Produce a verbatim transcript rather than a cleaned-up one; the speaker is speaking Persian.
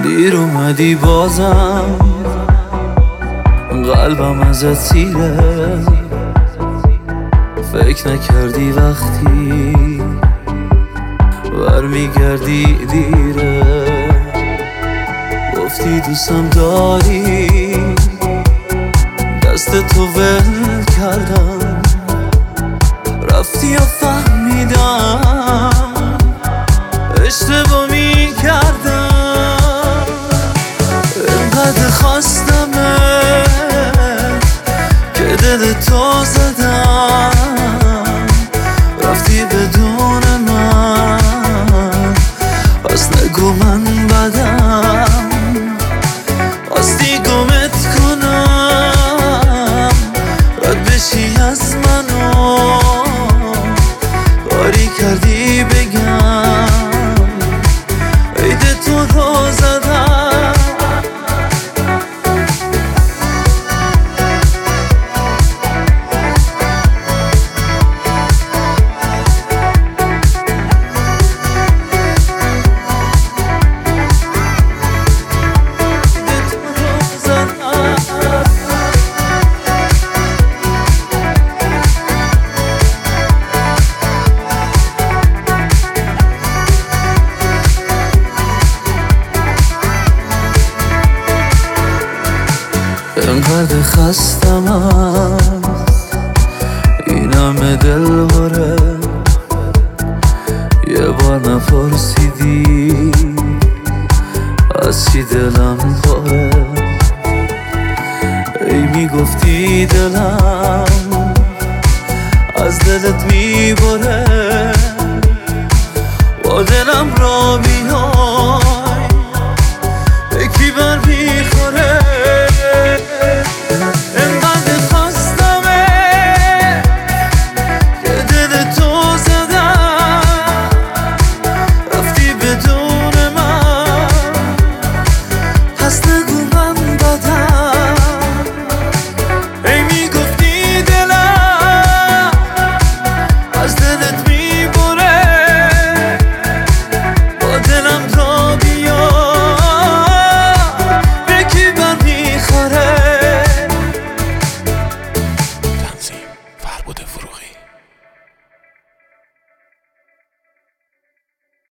دیر اومدی بازم قلبم ازت سیره، فکر نکردی وقتی برمیگردی دیره. گفتی دوستم داری، دست تو ول کردم، رفتی و فهمیدم اشتباه میکردم. اینقدر خواستمه که دل تو زدم، رفتی بدون من، پس نگو من بدم. خواستی گمت کنم، رد بشی از منو، کاری کردی بگم عید تو رو زدم. اینقدر خستم از این همه دل باره، یه بار نپرسیدی از چی دلم پاره. ای میگفتی دلم از دلت میبره،